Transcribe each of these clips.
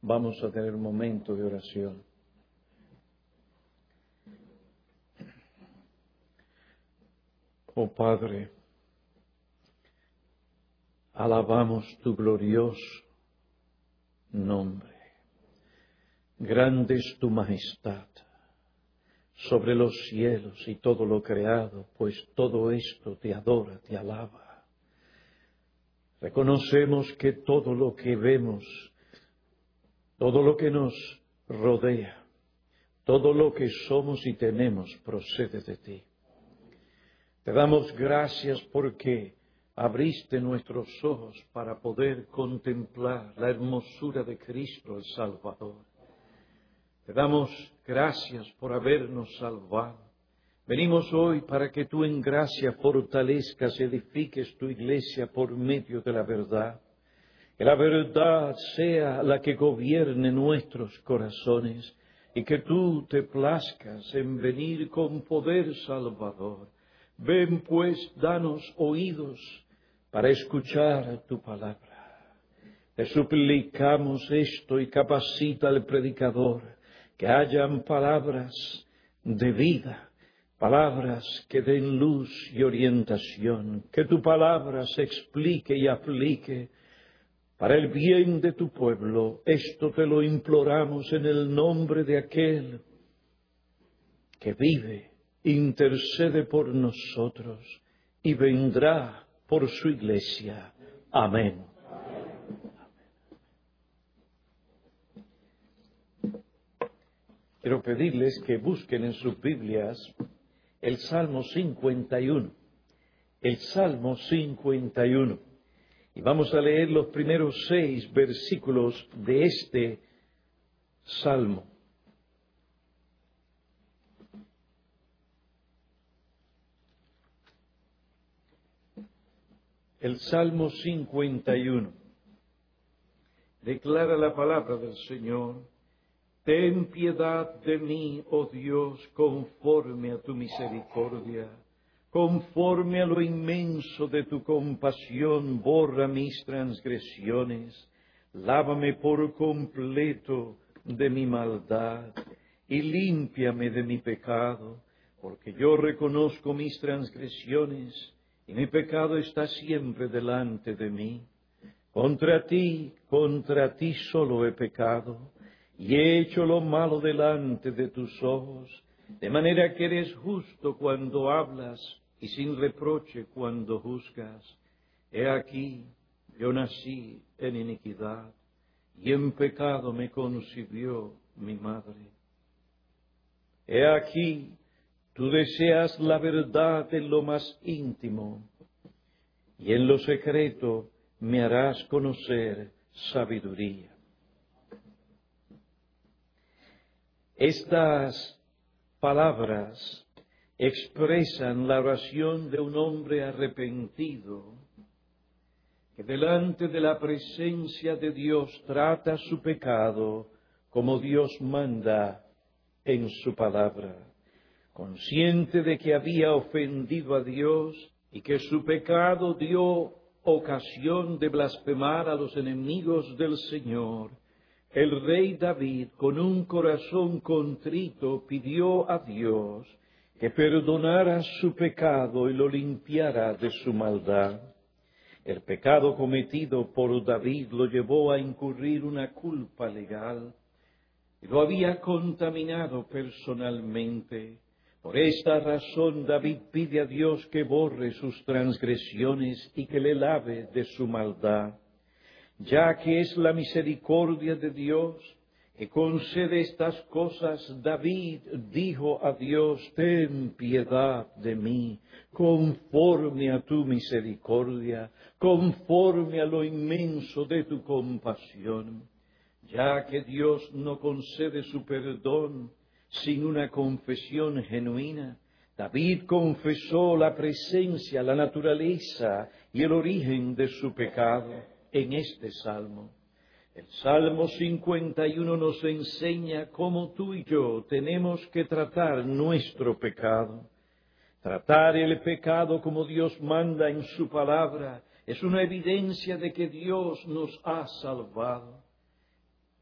Vamos a tener un momento de oración. Oh Padre, alabamos tu glorioso nombre. Grande es tu majestad sobre los cielos y todo lo creado, pues todo esto te adora, te alaba. Reconocemos que todo lo que vemos, todo lo que nos rodea, todo lo que somos y tenemos procede de ti. Te damos gracias porque abriste nuestros ojos para poder contemplar la hermosura de Cristo el Salvador. Te damos gracias por habernos salvado. Venimos hoy para que tú en gracia fortalezcas, edifiques tu iglesia por medio de la verdad. Que la verdad sea la que gobierne nuestros corazones y que tú te plazcas en venir con poder salvador. Ven pues, danos oídos para escuchar tu palabra. Te suplicamos esto y capacita al predicador, que hayan palabras de vida, palabras que den luz y orientación, que tu palabra se explique y aplique para el bien de tu pueblo. Esto te lo imploramos en el nombre de aquel que vive, intercede por nosotros y vendrá por su iglesia. Amén. Quiero pedirles que busquen en sus Biblias el Salmo 51. El Salmo 51. Y vamos a leer los primeros 6 versículos de este Salmo. El Salmo 51. Declara la palabra del Señor. Ten piedad de mí, oh Dios, conforme a tu misericordia. Conforme a lo inmenso de tu compasión, borra mis transgresiones. Lávame por completo de mi maldad y límpiame de mi pecado, porque yo reconozco mis transgresiones y mi pecado está siempre delante de mí. Contra ti solo he pecado y he hecho lo malo delante de tus ojos, de manera que eres justo cuando hablas y sin reproche cuando juzgas. He aquí, yo nací en iniquidad y en pecado me concibió mi madre. He aquí, tú deseas la verdad en lo más íntimo y en lo secreto me harás conocer sabiduría. Estas palabras expresan la oración de un hombre arrepentido que delante de la presencia de Dios trata su pecado como Dios manda en su palabra, consciente de que había ofendido a Dios y que su pecado dio ocasión de blasfemar a los enemigos del Señor. El rey David, con un corazón contrito, pidió a Dios que perdonara su pecado y lo limpiara de su maldad. El pecado cometido por David lo llevó a incurrir una culpa legal y lo había contaminado personalmente. Por esta razón David pide a Dios que borre sus transgresiones y que le lave de su maldad. Ya que es la misericordia de Dios que concede estas cosas, David dijo a Dios: ten piedad de mí, conforme a tu misericordia, conforme a lo inmenso de tu compasión. Ya que Dios no concede su perdón sin una confesión genuina, David confesó la presencia, la naturaleza y el origen de su pecado en este salmo. El Salmo 51 nos enseña cómo tú y yo tenemos que tratar nuestro pecado. Tratar el pecado como Dios manda en su palabra es una evidencia de que Dios nos ha salvado.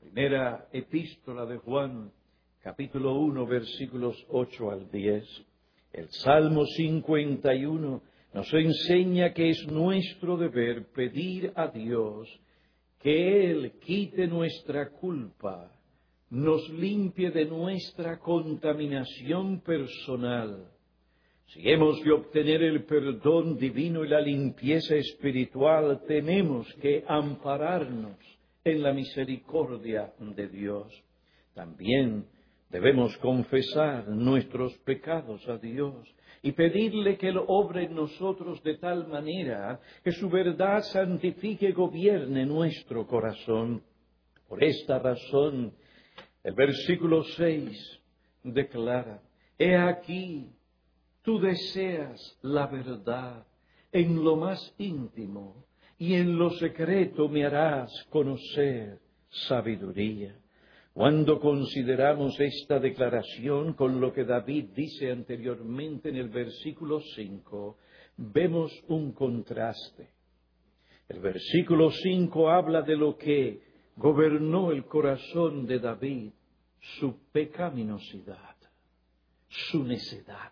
Primera epístola de Juan, capítulo 1, versículos 8 al 10. El Salmo 51 nos enseña que es nuestro deber pedir a Dios que Él quite nuestra culpa, nos limpie de nuestra contaminación personal. Si hemos de obtener el perdón divino y la limpieza espiritual, tenemos que ampararnos en la misericordia de Dios. También debemos confesar nuestros pecados a Dios y pedirle que Él obre en nosotros de tal manera que su verdad santifique y gobierne nuestro corazón. Por esta razón, el versículo 6 declara: He aquí, tú deseas la verdad en lo más íntimo, y en lo secreto me harás conocer sabiduría. Cuando consideramos esta declaración con lo que David dice anteriormente en el versículo 5, vemos un contraste. El versículo 5 habla de lo que gobernó el corazón de David: su pecaminosidad, su necedad.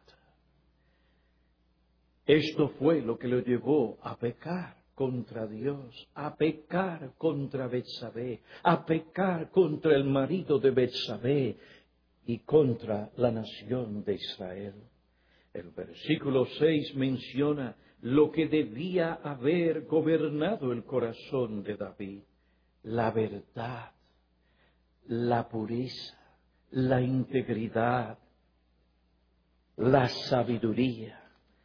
Esto fue lo que lo llevó a pecar contra Dios, a pecar contra Betsabé, a pecar contra el marido de Betsabé y contra la nación de Israel. El versículo 6 menciona lo que debía haber gobernado el corazón de David: la verdad, la pureza, la integridad, la sabiduría.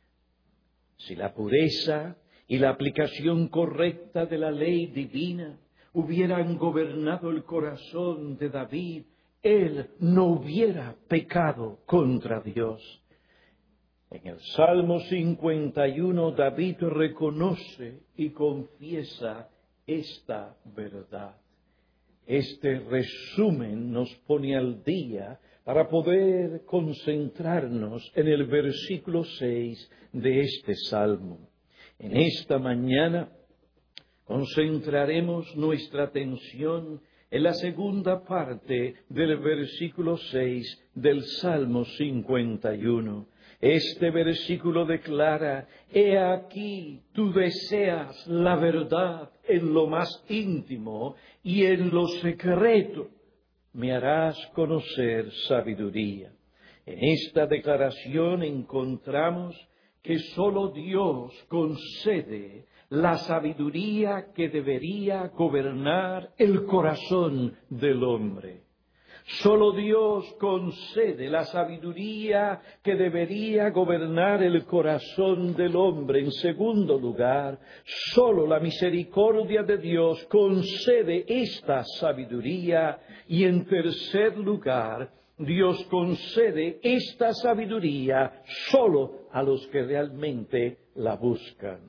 Si la pureza y la aplicación correcta de la ley divina hubieran gobernado el corazón de David, él no hubiera pecado contra Dios. En el Salmo 51, David reconoce y confiesa esta verdad. Este resumen nos pone al día para poder concentrarnos en el versículo 6 de este salmo. En esta mañana concentraremos nuestra atención en la segunda parte del versículo 6 del Salmo 51. Este versículo declara: He aquí, tú deseas la verdad en lo más íntimo, y en lo secreto me harás conocer sabiduría. En esta declaración encontramos que sólo Dios concede la sabiduría que debería gobernar el corazón del hombre. Sólo Dios concede la sabiduría que debería gobernar el corazón del hombre. En segundo lugar, sólo la misericordia de Dios concede esta sabiduría. Y en tercer lugar, Dios concede esta sabiduría sólo a los que realmente la buscan.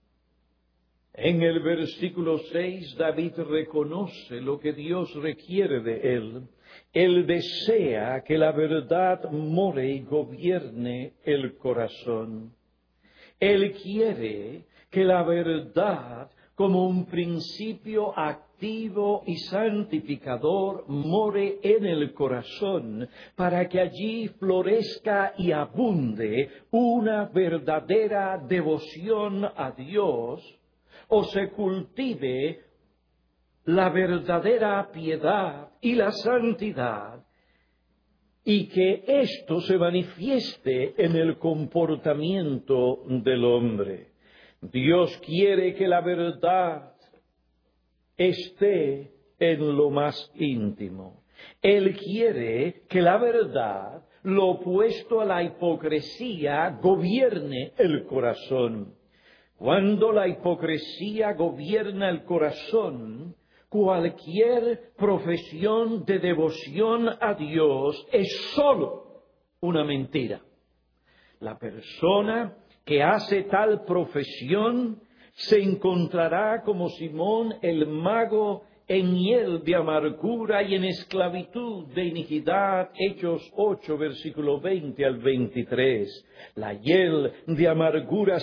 En el versículo 6, David reconoce lo que Dios requiere de él. Él desea que la verdad more y gobierne el corazón. Él quiere que la verdad, como un principio activo y santificador, more en el corazón, para que allí florezca y abunde una verdadera devoción a Dios, o se cultive la verdadera piedad y la santidad, y que esto se manifieste en el comportamiento del hombre. Dios quiere que la verdad esté en lo más íntimo. Él quiere que la verdad, lo opuesto a la hipocresía, gobierne el corazón. Cuando la hipocresía gobierna el corazón, cualquier profesión de devoción a Dios es sólo una mentira. La persona que hace tal profesión se encontrará como Simón el mago en hiel de amargura y en esclavitud de iniquidad. Hechos 8, versículo 20 al 23. La hiel de amargura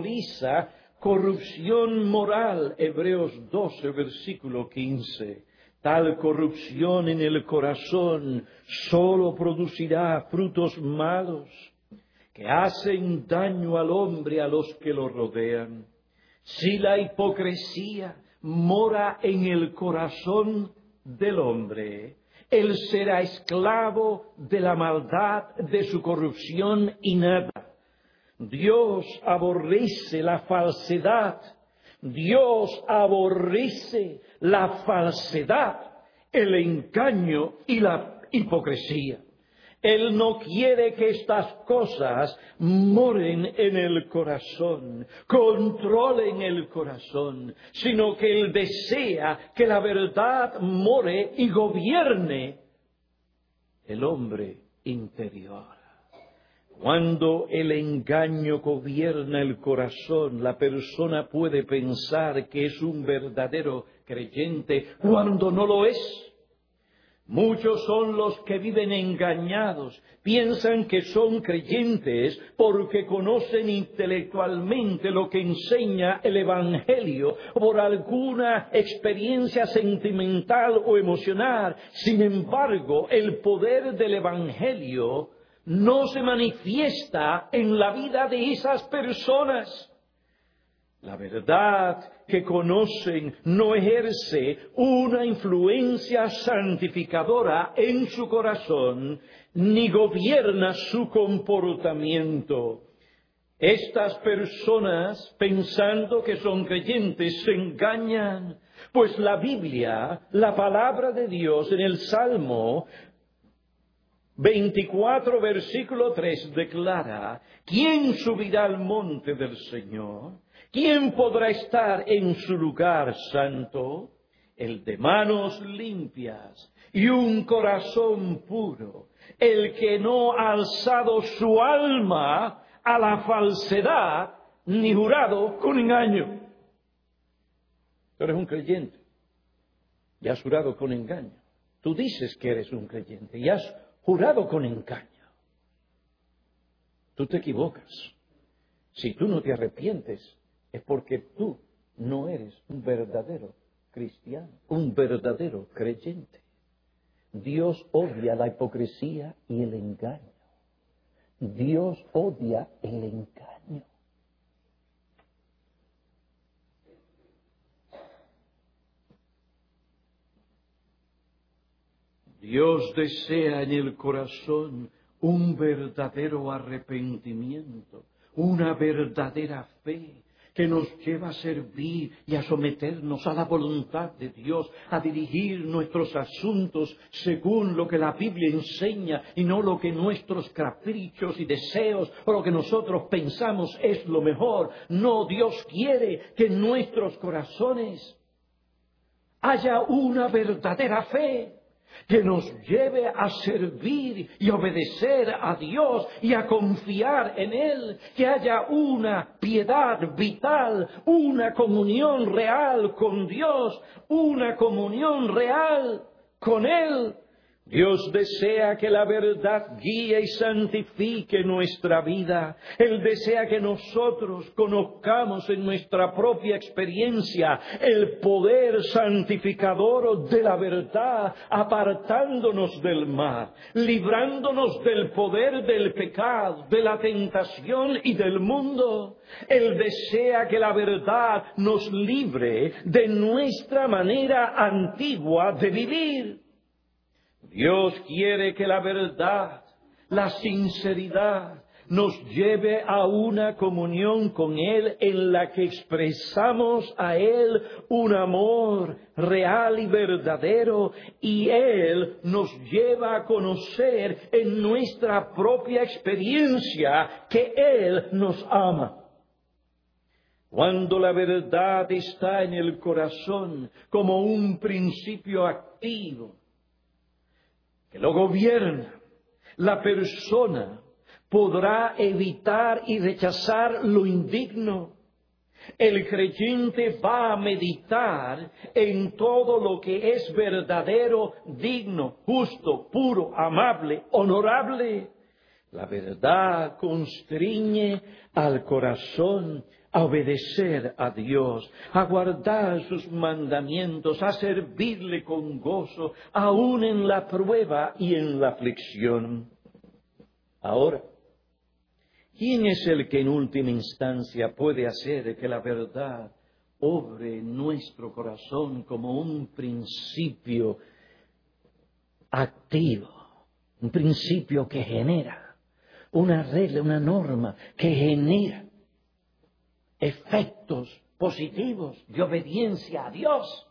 simboliza corrupción moral. Hebreos 12, versículo 15. Tal corrupción en el corazón solo producirá frutos malos que hacen daño al hombre, a los que lo rodean. Si la hipocresía mora en el corazón del hombre, él será esclavo de la maldad de su corrupción innata. Dios aborrece la falsedad. Dios aborrece la falsedad, el engaño y la hipocresía. Él no quiere que estas cosas moren en el corazón, controlen el corazón, sino que Él desea que la verdad more y gobierne el hombre interior. Cuando el engaño gobierna el corazón, la persona puede pensar que es un verdadero creyente cuando no lo es. Muchos son los que viven engañados, piensan que son creyentes porque conocen intelectualmente lo que enseña el Evangelio por alguna experiencia sentimental o emocional. Sin embargo, el poder del Evangelio no se manifiesta en la vida de esas personas. La verdad que conocen no ejerce una influencia santificadora en su corazón, ni gobierna su comportamiento. Estas personas, pensando que son creyentes, se engañan, pues la Biblia, la palabra de Dios en el Salmo 24, versículo 3, declara: ¿quién subirá al monte del Señor? ¿Quién podrá estar en su lugar santo? El de manos limpias y un corazón puro, el que no ha alzado su alma a la falsedad, ni jurado con engaño. Tú eres un creyente y has jurado con engaño. Tú dices que eres un creyente y has jurado con engaño. Tú te equivocas. Si tú no te arrepientes, es porque tú no eres un verdadero cristiano, un verdadero creyente. Dios odia la hipocresía y el engaño. Dios odia el engaño. Dios desea en el corazón un verdadero arrepentimiento, una verdadera fe que nos lleva a servir y a someternos a la voluntad de Dios, a dirigir nuestros asuntos según lo que la Biblia enseña y no lo que nuestros caprichos y deseos o lo que nosotros pensamos es lo mejor. No, Dios quiere que en nuestros corazones haya una verdadera fe que nos lleve a servir y obedecer a Dios y a confiar en Él, que haya una piedad vital, una comunión real con Dios, una comunión real con Él. Dios desea que la verdad guíe y santifique nuestra vida. Él desea que nosotros conozcamos en nuestra propia experiencia el poder santificador de la verdad, apartándonos del mal, librándonos del poder del pecado, de la tentación y del mundo. Él desea que la verdad nos libre de nuestra manera antigua de vivir. Dios quiere que la verdad, la sinceridad, nos lleve a una comunión con Él en la que expresamos a Él un amor real y verdadero, y Él nos lleva a conocer en nuestra propia experiencia que Él nos ama. Cuando la verdad está en el corazón como un principio activo, que lo gobierna, la persona podrá evitar y rechazar lo indigno. El creyente va a meditar en todo lo que es verdadero, digno, justo, puro, amable, honorable. La verdad constriñe al corazón a obedecer a Dios, a guardar sus mandamientos, a servirle con gozo, aun en la prueba y en la aflicción. Ahora, ¿quién es el que en última instancia puede hacer que la verdad obre en nuestro corazón como un principio activo, un principio que genera, una regla, una norma que genera efectos positivos de obediencia a Dios?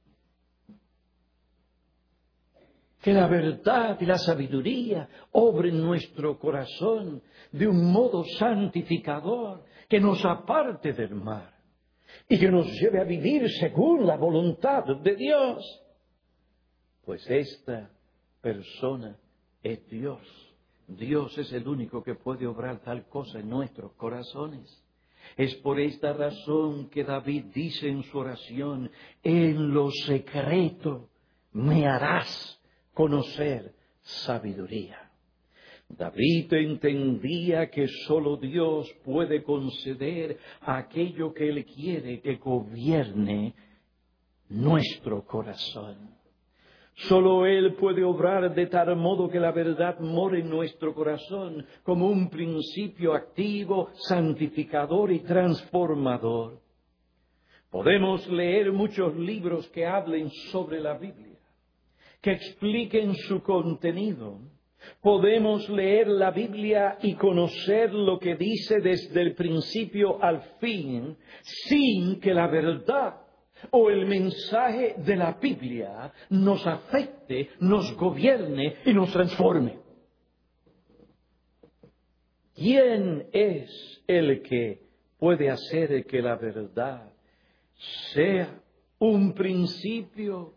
Que la verdad y la sabiduría obren en nuestro corazón de un modo santificador, que nos aparte del mal y que nos lleve a vivir según la voluntad de Dios. Pues esta persona es Dios. Dios es el único que puede obrar tal cosa en nuestros corazones. Es por esta razón que David dice en su oración: en lo secreto me harás conocer sabiduría. David entendía que sólo Dios puede conceder aquello que Él quiere que gobierne nuestro corazón. Solo Él puede obrar de tal modo que la verdad more en nuestro corazón como un principio activo, santificador y transformador. Podemos leer muchos libros que hablen sobre la Biblia, que expliquen su contenido. Podemos leer la Biblia y conocer lo que dice desde el principio al fin, sin que la verdad o el mensaje de la Biblia nos afecte, nos gobierne y nos transforme. ¿Quién es el que puede hacer que la verdad sea un principio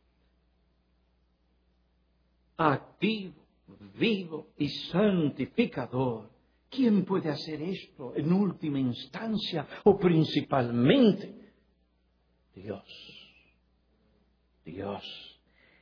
activo, vivo y santificador? ¿Quién puede hacer esto en última instancia o principalmente? Dios. Dios.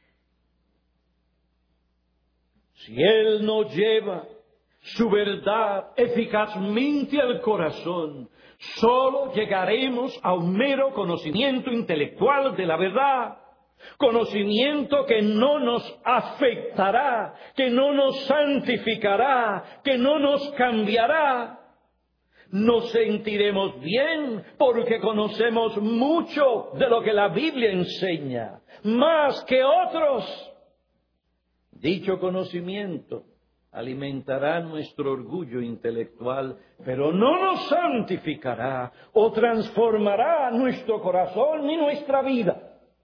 Si Él no lleva su verdad eficazmente al corazón, solo llegaremos a un mero conocimiento intelectual de la verdad. Conocimiento que no nos afectará, que no nos santificará, que no nos cambiará. Nos sentiremos bien porque conocemos mucho de lo que la Biblia enseña, más que otros. Dicho conocimiento alimentará nuestro orgullo intelectual, pero no nos santificará o transformará nuestro corazón ni nuestra vida.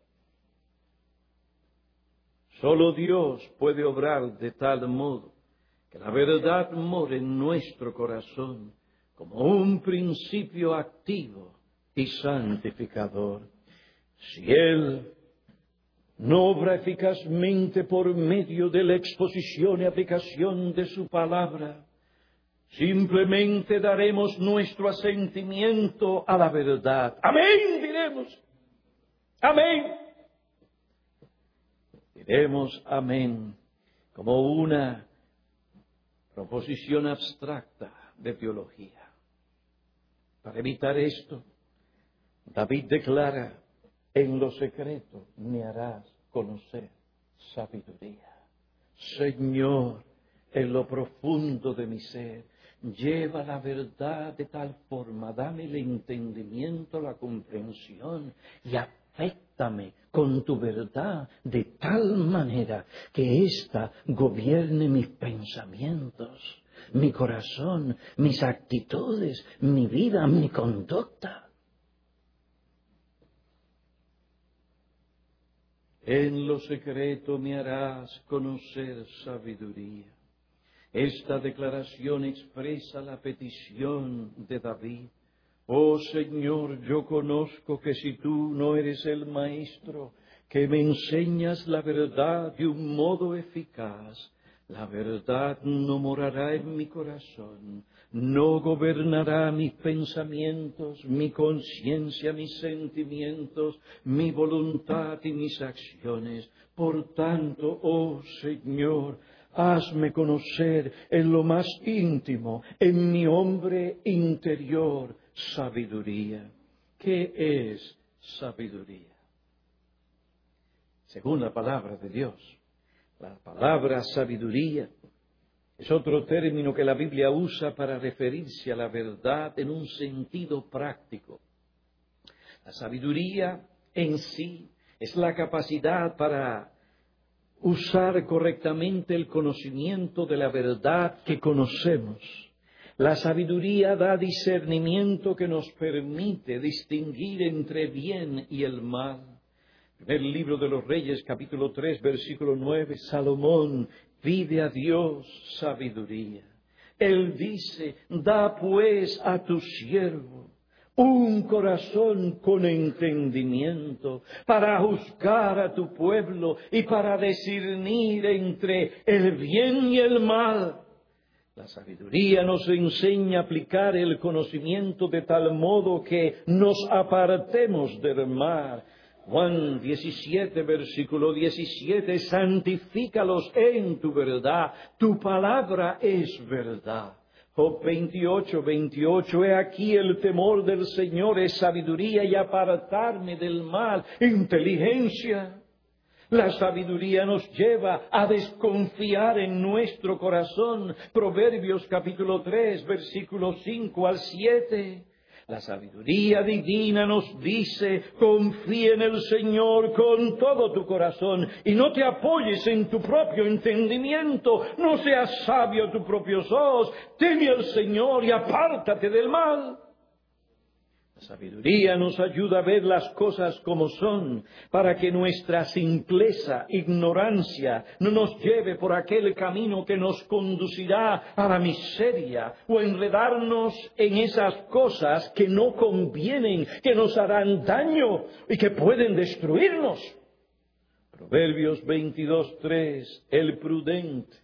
Solo Dios puede obrar de tal modo que la verdad more en nuestro corazón como un principio activo y santificador. Si Él no obra eficazmente por medio de la exposición y aplicación de su palabra, simplemente daremos nuestro asentimiento a la verdad. Amén, diremos. Amén. Diremos amén como una proposición abstracta de teología. Para evitar esto, David declara: en lo secreto me harás conocer sabiduría. Señor, en lo profundo de mi ser, lleva la verdad de tal forma, dame el entendimiento, la comprensión y aféctame con tu verdad de tal manera que ésta gobierne mis pensamientos, mi corazón, mis actitudes, mi vida, mi conducta. En lo secreto me harás conocer sabiduría. Esta declaración expresa la petición de David. Oh Señor, yo conozco que si tú no eres el maestro, que me enseñas la verdad de un modo eficaz, la verdad no morará en mi corazón, no gobernará mis pensamientos, mi conciencia, mis sentimientos, mi voluntad y mis acciones. Por tanto, oh Señor, Hazme conocer en lo más íntimo, en mi hombre interior, sabiduría. ¿Qué es sabiduría? Según la palabra de Dios, la palabra sabiduría es otro término que la Biblia usa para referirse a la verdad en un sentido práctico. La sabiduría en sí es la capacidad para usar correctamente el conocimiento de la verdad que conocemos. La sabiduría da discernimiento que nos permite distinguir entre bien y el mal. Primer libro de los Reyes, capítulo 3, versículo 9, Salomón pide a Dios sabiduría. Él dice, da pues a tu siervo un corazón con entendimiento para juzgar a tu pueblo y para discernir entre el bien y el mal. La sabiduría nos enseña a aplicar el conocimiento de tal modo que nos apartemos del mal. Juan 17, versículo 17, santifícalos en tu verdad, tu palabra es verdad. Job 28, 28, he aquí el temor del Señor es sabiduría y apartarme del mal, inteligencia. La sabiduría nos lleva a desconfiar en nuestro corazón. Proverbios capítulo 3, versículos 5 al 7. La sabiduría divina nos dice, confía en el Señor con todo tu corazón y no te apoyes en tu propio entendimiento, no seas sabio a tus propios ojos, teme al Señor y apártate del mal. La sabiduría nos ayuda a ver las cosas como son, para que nuestra simpleza, ignorancia, no nos lleve por aquel camino que nos conducirá a la miseria o enredarnos en esas cosas que no convienen, que nos harán daño y que pueden destruirnos. Proverbios 22:3, el prudente,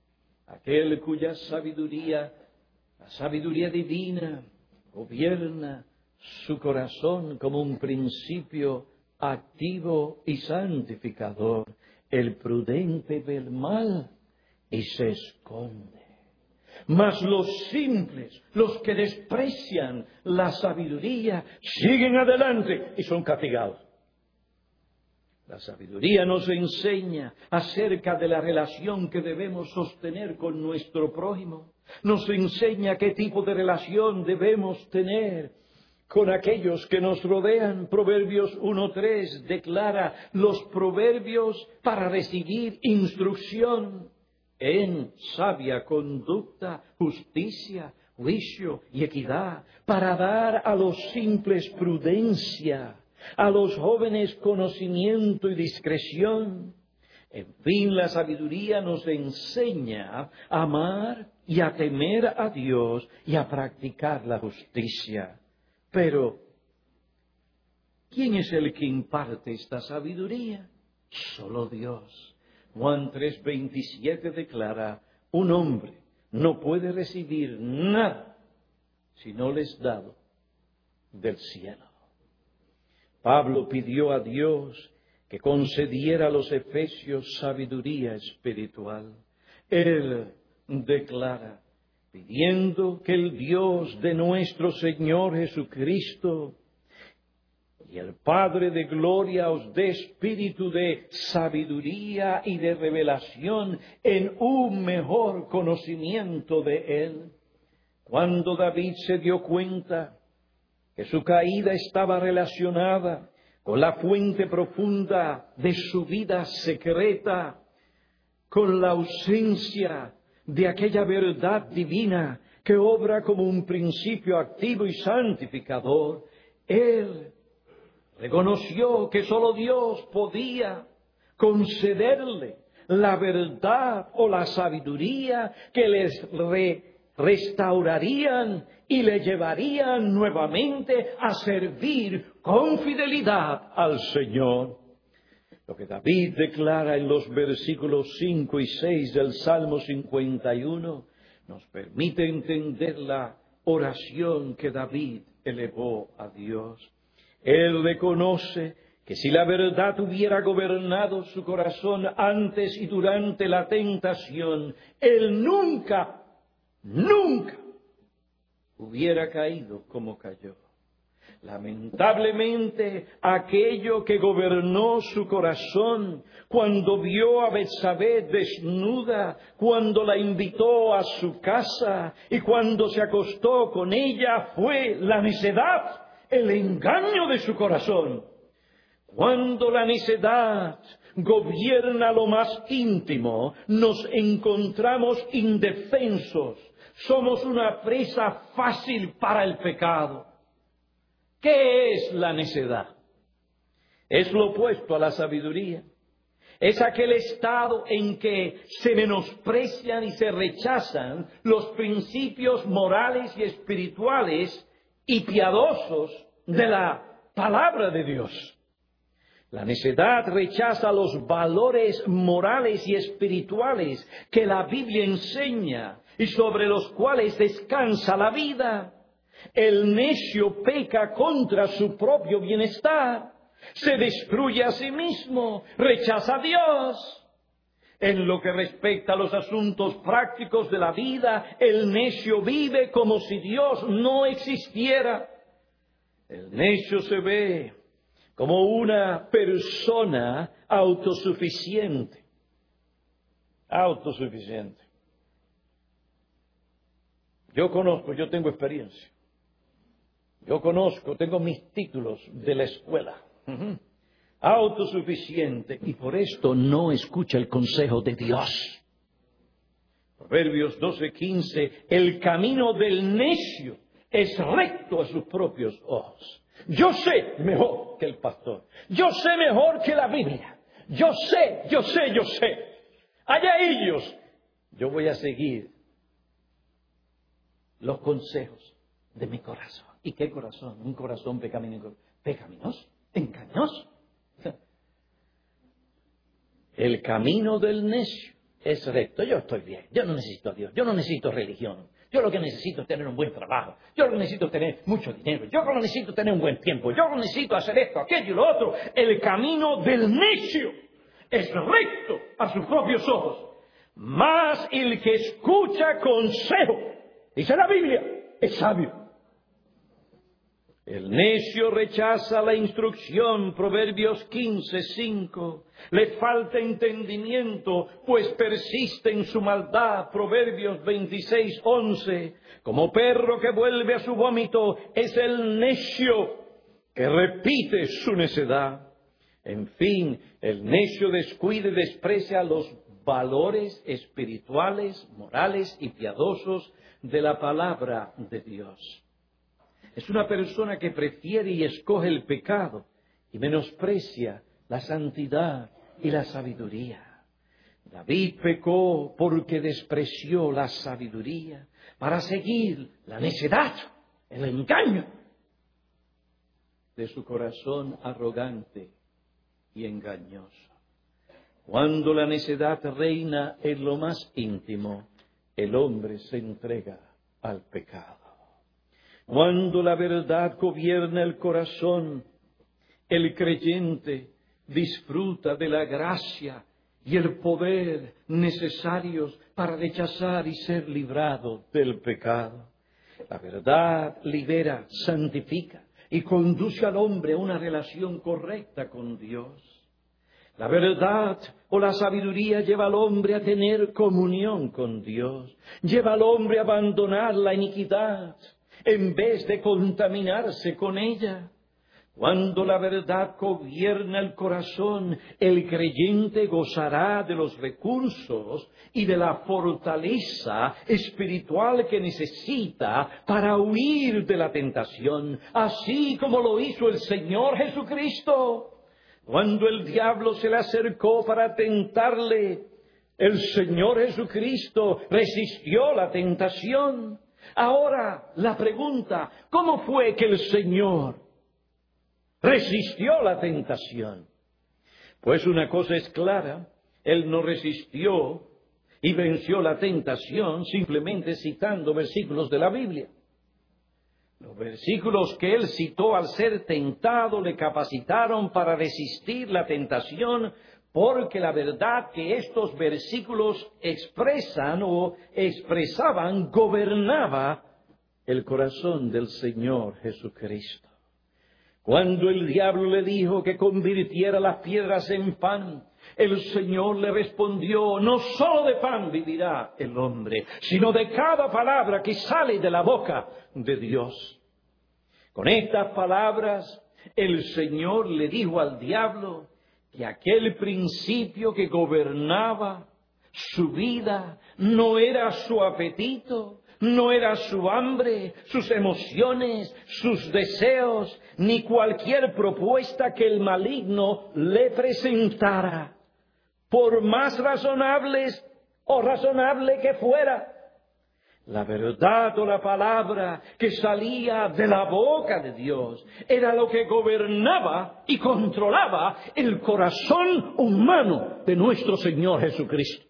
aquel cuya sabiduría, la sabiduría divina, gobierna su corazón como un principio activo y santificador. El prudente ve el mal y se esconde. Mas los simples, los que desprecian la sabiduría, siguen adelante y son castigados. La sabiduría nos enseña acerca de la relación que debemos sostener con nuestro prójimo. Nos enseña qué tipo de relación debemos tener con aquellos que nos rodean. Proverbios 1:3 declara los proverbios para recibir instrucción en sabia conducta, justicia, juicio y equidad, para dar a los simples prudencia, a los jóvenes conocimiento y discreción. En fin, la sabiduría nos enseña a amar y a temer a Dios y a practicar la justicia. Pero, ¿quién es el que imparte esta sabiduría? Solo Dios. Juan 3:27 declara, un hombre no puede recibir nada si no le es dado del cielo. Pablo pidió a Dios que concediera a los efesios sabiduría espiritual. Él declara, pidiendo que el Dios de nuestro Señor Jesucristo y el Padre de gloria os dé espíritu de sabiduría y de revelación en un mejor conocimiento de Él. Cuando David se dio cuenta que su caída estaba relacionada con la fuente profunda de su vida secreta, con la ausencia de aquella verdad divina que obra como un principio activo y santificador, él reconoció que solo Dios podía concederle la verdad o la sabiduría que les restaurarían y le llevarían nuevamente a servir con fidelidad al Señor. Lo que David declara en los versículos 5 y 6 del Salmo 51 nos permite entender la oración que David elevó a Dios. Él reconoce que si la verdad hubiera gobernado su corazón antes y durante la tentación, él nunca hubiera caído como cayó. Lamentablemente, aquello que gobernó su corazón cuando vio a Betsabé desnuda, cuando la invitó a su casa y cuando se acostó con ella, fue la necedad, el engaño de su corazón. Cuando la necedad gobierna lo más íntimo, nos encontramos indefensos. Somos una presa fácil para el pecado. ¿Qué es la necedad? Es lo opuesto a la sabiduría. Es aquel estado en que se menosprecian y se rechazan los principios morales y espirituales y piadosos de la palabra de Dios. La necedad rechaza los valores morales y espirituales que la Biblia enseña y sobre los cuales descansa la vida. El necio peca contra su propio bienestar, se destruye a sí mismo, rechaza a Dios. En lo que respecta a los asuntos prácticos de la vida, el necio vive como si Dios no existiera. El necio se ve como una persona autosuficiente. Yo tengo experiencia. Tengo mis títulos de la escuela. Autosuficiente, y por esto no escucha el consejo de Dios. Proverbios 12:15, el camino del necio es recto a sus propios ojos. Yo sé mejor que el pastor. Yo sé mejor que la Biblia. Yo sé. Allá ellos. Yo voy a seguir los consejos de mi corazón. ¿Y qué corazón? Un corazón pecaminoso, engañoso. El camino del necio es recto. Yo estoy bien. Yo no necesito a Dios. Yo no necesito religión. Yo lo que necesito es tener un buen trabajo. Yo lo que necesito es tener mucho dinero. Yo lo que necesito es tener un buen tiempo. Yo lo que necesito hacer esto, aquello y lo otro. El camino del necio es recto a sus propios ojos. Mas el que escucha consejo, dice la Biblia, es sabio. El necio rechaza la instrucción, Proverbios 15:5. Le falta entendimiento, pues persiste en su maldad, Proverbios 26:11. Como perro que vuelve a su vómito, es el necio que repite su necedad. En fin, el necio descuida y desprecia los valores espirituales, morales y piadosos de la palabra de Dios. Es una persona que prefiere y escoge el pecado y menosprecia la santidad y la sabiduría. David pecó porque despreció la sabiduría para seguir la necedad, el engaño de su corazón arrogante y engañoso. Cuando la necedad reina en lo más íntimo, el hombre se entrega al pecado. Cuando la verdad gobierna el corazón, el creyente disfruta de la gracia y el poder necesarios para rechazar y ser librado del pecado. La verdad libera, santifica y conduce al hombre a una relación correcta con Dios. La verdad o la sabiduría lleva al hombre a tener comunión con Dios, lleva al hombre a abandonar la iniquidad en vez de contaminarse con ella. Cuando la verdad gobierna el corazón, el creyente gozará de los recursos y de la fortaleza espiritual que necesita para huir de la tentación, así como lo hizo el Señor Jesucristo. Cuando el diablo se le acercó para tentarle, el Señor Jesucristo resistió la tentación. Ahora, la pregunta, ¿cómo fue que el Señor resistió la tentación? Pues una cosa es clara, Él no resistió y venció la tentación simplemente citando versículos de la Biblia. Los versículos que él citó al ser tentado le capacitaron para resistir la tentación, porque la verdad que estos versículos expresan o expresaban gobernaba el corazón del Señor Jesucristo. Cuando el diablo le dijo que convirtiera las piedras en pan, el Señor le respondió: no solo de pan vivirá el hombre, sino de cada palabra que sale de la boca de Dios. Con estas palabras, el Señor le dijo al diablo que aquel principio que gobernaba su vida no era su apetito, no era su hambre, sus emociones, sus deseos, ni cualquier propuesta que el maligno le presentara, por más razonables o razonable que fuera. La verdad o la palabra que salía de la boca de Dios era lo que gobernaba y controlaba el corazón humano de nuestro Señor Jesucristo.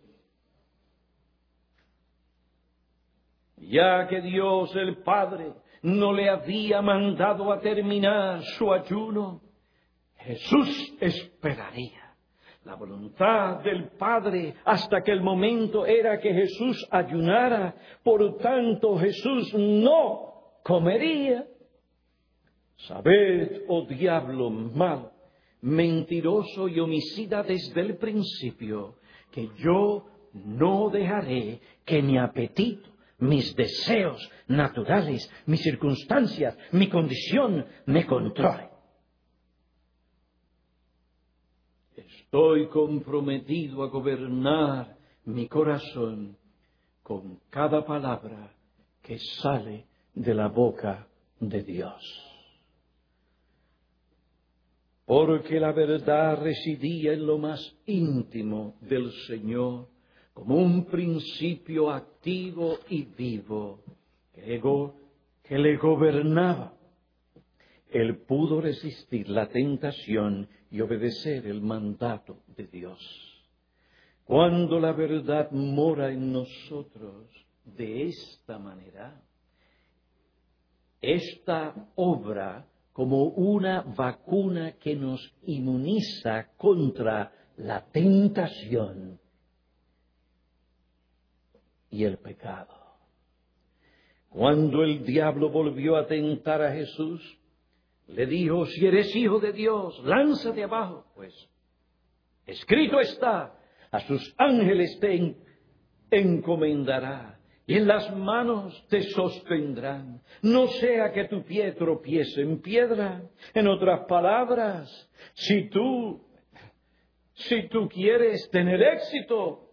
Ya que Dios el Padre no le había mandado a terminar su ayuno, Jesús esperaría la voluntad del Padre hasta que el momento era que Jesús ayunara. Por tanto, Jesús no comería. Sabed, oh diablo malo, mentiroso y homicida desde el principio, que yo no dejaré que mi apetito, mis deseos naturales, mis circunstancias, mi condición me controle. Estoy comprometido a gobernar mi corazón con cada palabra que sale de la boca de Dios. Porque la verdad residía en lo más íntimo del Señor, como un principio activo y vivo que le gobernaba. Él pudo resistir la tentación y obedecer el mandato de Dios. Cuando la verdad mora en nosotros de esta manera, esta obra como una vacuna que nos inmuniza contra la tentación y el pecado. Cuando el diablo volvió a tentar a Jesús, le dijo: si eres hijo de Dios, lánzate abajo, pues escrito está, a sus ángeles te encomendará, y en las manos te sostendrán, no sea que tu pie tropiece en piedra. En otras palabras, si tú quieres tener éxito,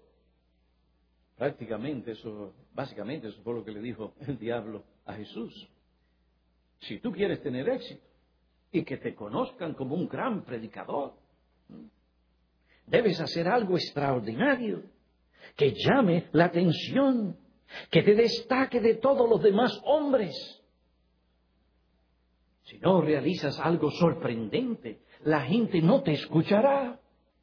básicamente eso fue lo que le dijo el diablo a Jesús. Si tú quieres tener éxito y que te conozcan como un gran predicador, debes hacer algo extraordinario, que llame la atención, que te destaque de todos los demás hombres. Si no realizas algo sorprendente, la gente no te escuchará.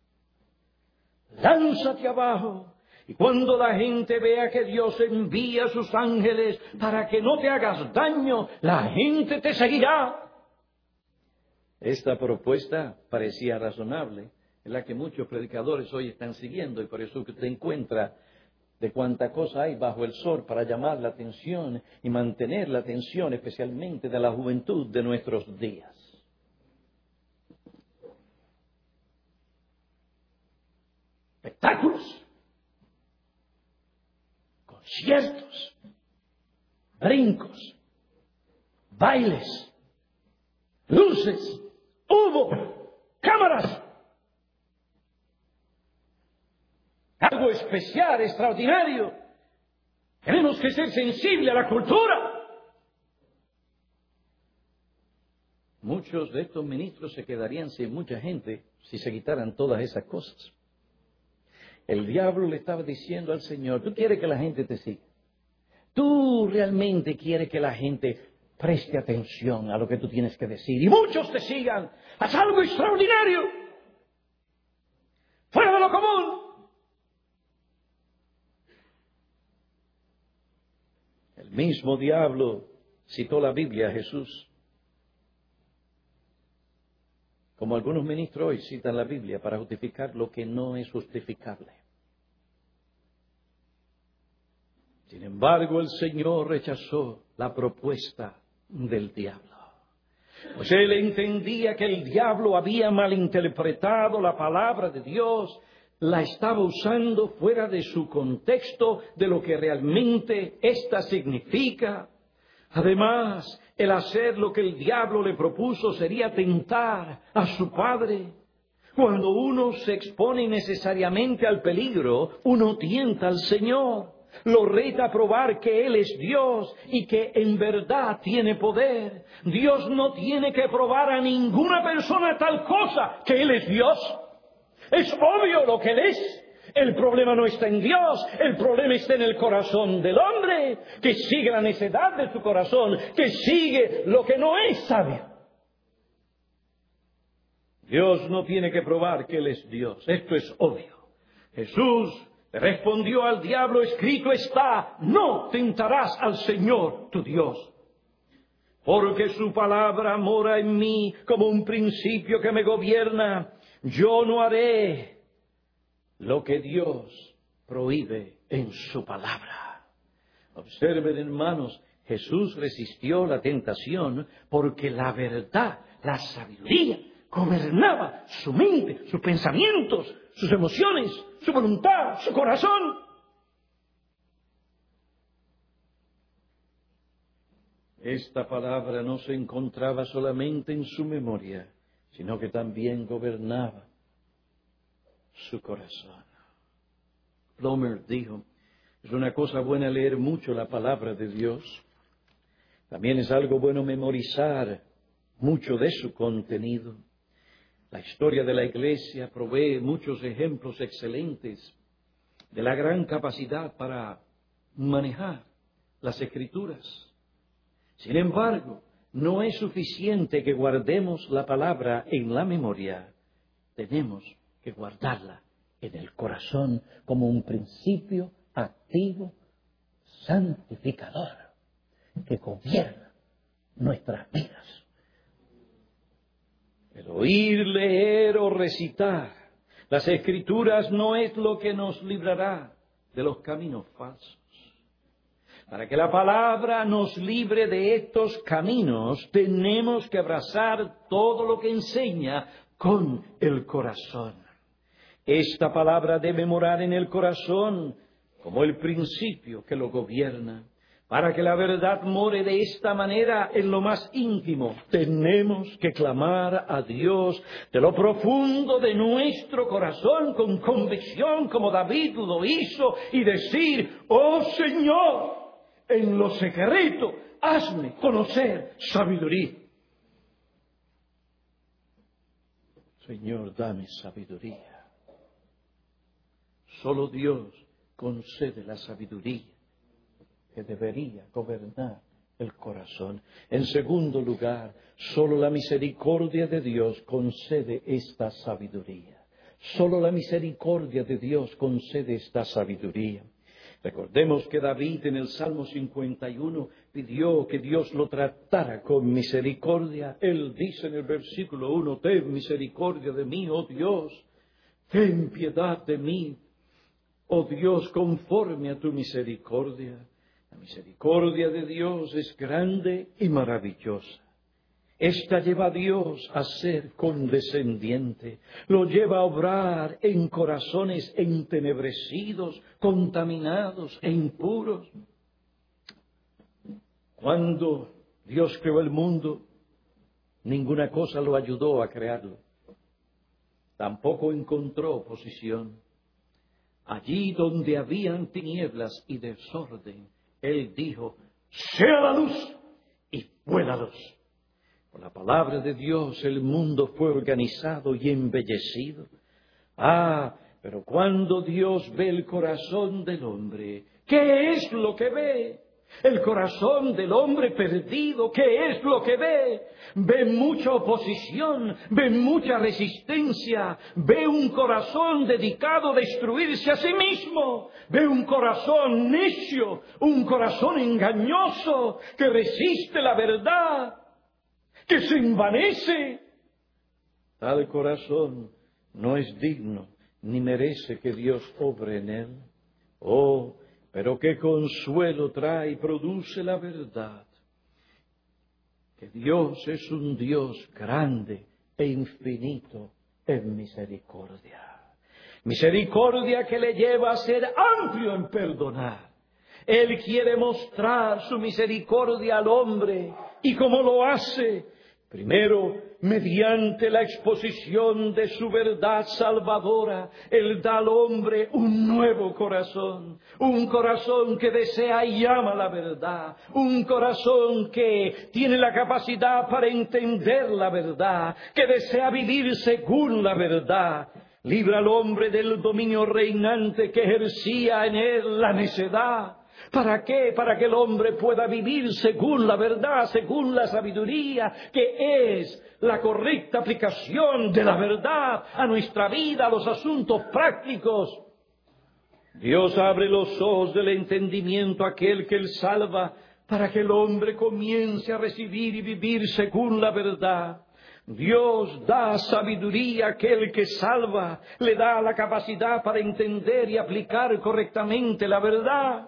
Lánzate abajo, y cuando la gente vea que Dios envía a sus ángeles para que no te hagas daño, la gente te seguirá. Esta propuesta parecía razonable, es la que muchos predicadores hoy están siguiendo, y por eso que te encuentra de cuánta cosa hay bajo el sol para llamar la atención y mantener la atención, especialmente de la juventud de nuestros días. Espectáculos, conciertos, brincos, bailes, luces, humo, cámaras. Algo especial, extraordinario. Tenemos que ser sensibles a la cultura. Muchos de estos ministros se quedarían sin mucha gente si se quitaran todas esas cosas. El diablo le estaba diciendo al Señor: tú quieres que la gente te siga. Tú realmente quieres que la gente preste atención a lo que tú tienes que decir. Y muchos te sigan. Haz algo extraordinario. Fuera de lo común. El mismo diablo citó la Biblia a Jesús. Como algunos ministros hoy citan la Biblia para justificar lo que no es justificable. Sin embargo, el Señor rechazó la propuesta del diablo. Pues él entendía que el diablo había malinterpretado la palabra de Dios, la estaba usando fuera de su contexto, de lo que realmente ésta significa. Además, el hacer lo que el diablo le propuso sería tentar a su padre. Cuando uno se expone necesariamente al peligro, uno tienta al Señor. Lo reta a probar que Él es Dios y que en verdad tiene poder. Dios no tiene que probar a ninguna persona tal cosa, que Él es Dios. Es obvio lo que Él es. El problema no está en Dios, el problema está en el corazón del hombre, que sigue la necedad de su corazón, que sigue lo que no es sabio. Dios no tiene que probar que Él es Dios, esto es obvio. Jesús le respondió al diablo: escrito está, no tentarás al Señor tu Dios. Porque su palabra mora en mí como un principio que me gobierna. Yo no haré lo que Dios prohíbe en su palabra. Observen, hermanos, Jesús resistió la tentación porque la verdad, la sabiduría, gobernaba su mente, sus pensamientos, sus emociones, su voluntad, su corazón. Esta palabra no se encontraba solamente en su memoria, sino que también gobernaba su corazón. Plomer dijo: es una cosa buena leer mucho la palabra de Dios. También es algo bueno memorizar mucho de su contenido. La historia de la Iglesia provee muchos ejemplos excelentes de la gran capacidad para manejar las Escrituras. Sin embargo, no es suficiente que guardemos la palabra en la memoria. Tenemos que guardarla en el corazón como un principio activo, santificador, que gobierna nuestras vidas. El oír, leer o recitar las Escrituras no es lo que nos librará de los caminos falsos. Para que la palabra nos libre de estos caminos, tenemos que abrazar todo lo que enseña con el corazón. Esta palabra debe morar en el corazón como el principio que lo gobierna. Para que la verdad more de esta manera en lo más íntimo, tenemos que clamar a Dios de lo profundo de nuestro corazón con convicción, como David lo hizo, y decir: oh Señor, en lo secreto, hazme conocer sabiduría. Señor, dame sabiduría. Solo Dios concede la sabiduría que debería gobernar el corazón. En segundo lugar, solo la misericordia de Dios concede esta sabiduría. Solo la misericordia de Dios concede esta sabiduría. Recordemos que David en el Salmo 51 pidió que Dios lo tratara con misericordia. Él dice en el versículo 1, ten misericordia de mí, oh Dios, ten piedad de mí, oh Dios, conforme a tu misericordia. La misericordia de Dios es grande y maravillosa. Esta lleva a Dios a ser condescendiente, lo lleva a obrar en corazones entenebrecidos, contaminados e impuros. Cuando Dios creó el mundo, ninguna cosa lo ayudó a crearlo. Tampoco encontró oposición. Allí donde habían tinieblas y desorden, Él dijo: sea la luz, y fue la luz. Por la palabra de Dios el mundo fue organizado y embellecido. Pero cuando Dios ve el corazón del hombre, ¿qué es lo que ve? El corazón del hombre perdido, ¿qué es lo que ve? Ve mucha oposición, ve mucha resistencia, ve un corazón dedicado a destruirse a sí mismo, ve un corazón necio, un corazón engañoso que resiste la verdad, que se envanece. Tal corazón no es digno ni merece que Dios obre en él. Oh, pero qué consuelo trae y produce la verdad, que Dios es un Dios grande e infinito en misericordia. Misericordia que le lleva a ser amplio en perdonar. Él quiere mostrar su misericordia al hombre. ¿Y cómo lo hace? Primero, mediante la exposición de su verdad salvadora, Él da al hombre un nuevo corazón, un corazón que desea y ama la verdad, un corazón que tiene la capacidad para entender la verdad, que desea vivir según la verdad. Libra al hombre del dominio reinante que ejercía en él la necedad. ¿Para qué? Para que el hombre pueda vivir según la verdad, según la sabiduría, que es la correcta aplicación de la verdad a nuestra vida, a los asuntos prácticos. Dios abre los ojos del entendimiento a aquel que Él salva, para que el hombre comience a recibir y vivir según la verdad. Dios da sabiduría a aquel que salva, le da la capacidad para entender y aplicar correctamente la verdad.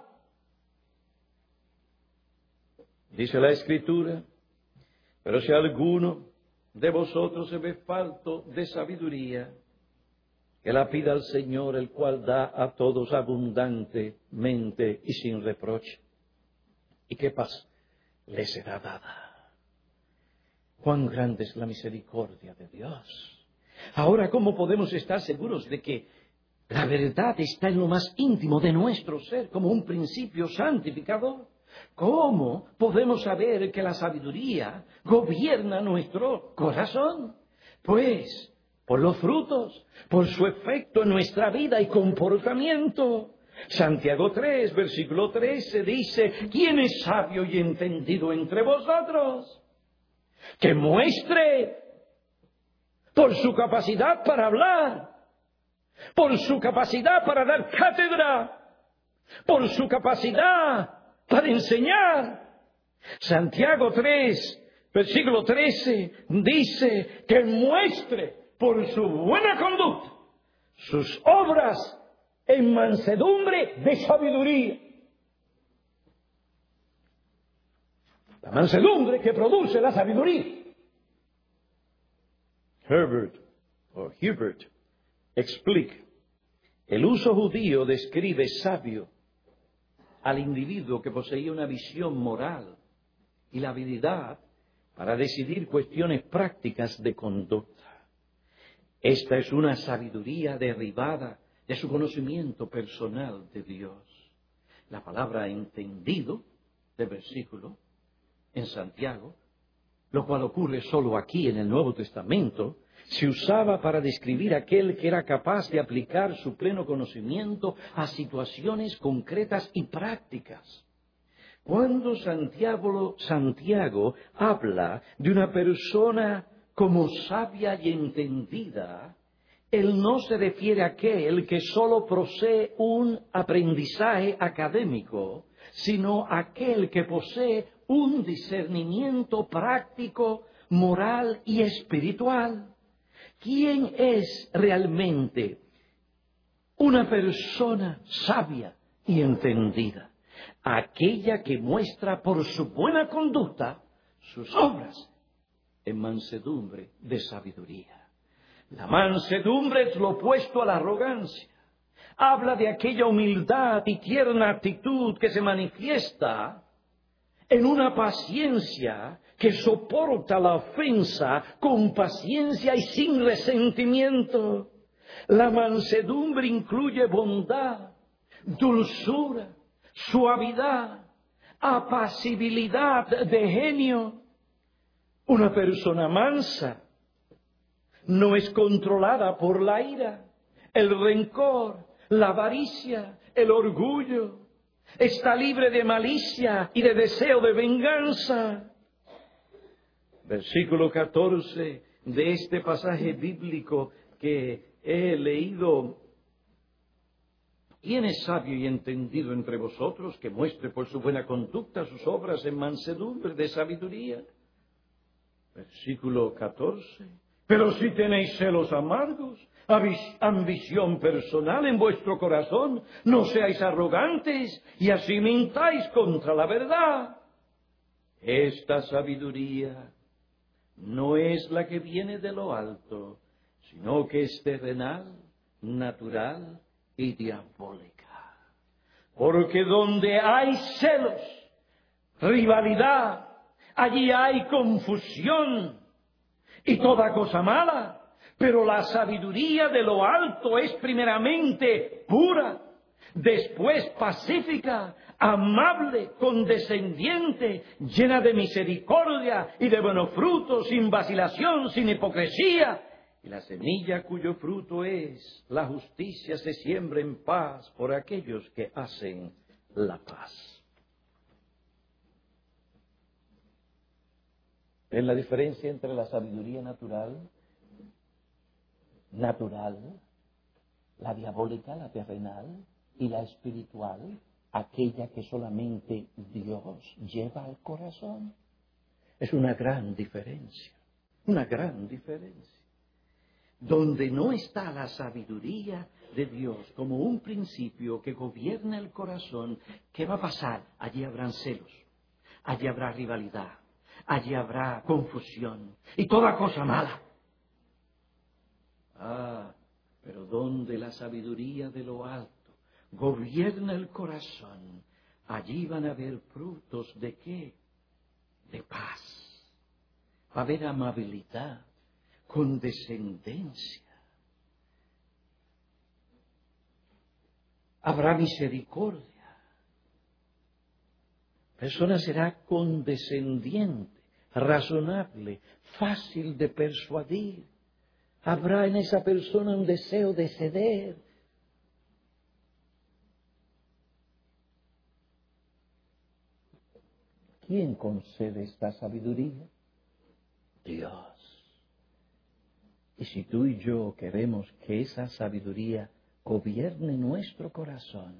Dice la Escritura, pero si alguno de vosotros se ve falto de sabiduría, que la pida al Señor, el cual da a todos abundantemente y sin reproche. ¿Y qué pasa? Le será dada. ¡Cuán grande es la misericordia de Dios! Ahora, ¿cómo podemos estar seguros de que la verdad está en lo más íntimo de nuestro ser, como un principio santificador? ¿Cómo podemos saber que la sabiduría gobierna nuestro corazón? Pues, por los frutos, por su efecto en nuestra vida y comportamiento. Santiago 3, versículo 13 dice, ¿quién es sabio y entendido entre vosotros? Que muestre por su capacidad para hablar, por su capacidad para dar cátedra, por su capacidad para enseñar. Santiago 3, versículo 13, dice que muestre por su buena conducta sus obras en mansedumbre de sabiduría. La mansedumbre que produce la sabiduría. Hubert explica, el uso judío describe sabio al individuo que poseía una visión moral y la habilidad para decidir cuestiones prácticas de conducta. Esta es una sabiduría derivada de su conocimiento personal de Dios. La palabra entendido del versículo en Santiago, lo cual ocurre solo aquí en el Nuevo Testamento, se usaba para describir a aquel que era capaz de aplicar su pleno conocimiento a situaciones concretas y prácticas. Cuando Santiago habla de una persona como sabia y entendida, él no se refiere a aquel que solo posee un aprendizaje académico, sino a aquel que posee un discernimiento práctico, moral y espiritual. ¿Quién es realmente una persona sabia y entendida? Aquella que muestra por su buena conducta sus obras en mansedumbre de sabiduría. La mansedumbre es lo opuesto a la arrogancia. Habla de aquella humildad y tierna actitud que se manifiesta en una paciencia que soporta la ofensa con paciencia y sin resentimiento. La mansedumbre incluye bondad, dulzura, suavidad, apacibilidad de genio. Una persona mansa no es controlada por la ira, el rencor, la avaricia, el orgullo. está libre de malicia y de deseo de venganza. Versículo 14 de este pasaje bíblico que he leído. ¿Quién es sabio y entendido entre vosotros, que muestre por su buena conducta sus obras en mansedumbre de sabiduría? Versículo 14. Pero si tenéis celos amargos, ambición personal en vuestro corazón, no seáis arrogantes y así mintáis contra la verdad. Esta sabiduría no es la que viene de lo alto, sino que es terrenal, natural y diabólica. Porque donde hay celos, rivalidad, allí hay confusión y toda cosa mala. Pero la sabiduría de lo alto es primeramente pura, después pacífica, amable, condescendiente, llena de misericordia y de buenos frutos, sin vacilación, sin hipocresía. Y la semilla cuyo fruto es la justicia se siembra en paz por aquellos que hacen la paz. ¿Ven la diferencia entre la sabiduría natural, la diabólica, la terrenal, y la espiritual, aquella que solamente Dios lleva al corazón? Es una gran diferencia, una gran diferencia. Donde no está la sabiduría de Dios como un principio que gobierna el corazón, ¿qué va a pasar? Allí habrán celos, allí habrá rivalidad, allí habrá confusión y toda cosa mala. Pero donde la sabiduría de lo alto gobierna el corazón, allí van a haber frutos ¿de qué? De paz. Va a haber amabilidad, condescendencia. Habrá misericordia. La persona será condescendiente, razonable, fácil de persuadir. Habrá en esa persona un deseo de ceder. ¿Quién concede esta sabiduría? Dios. Y si tú y yo queremos que esa sabiduría gobierne nuestro corazón,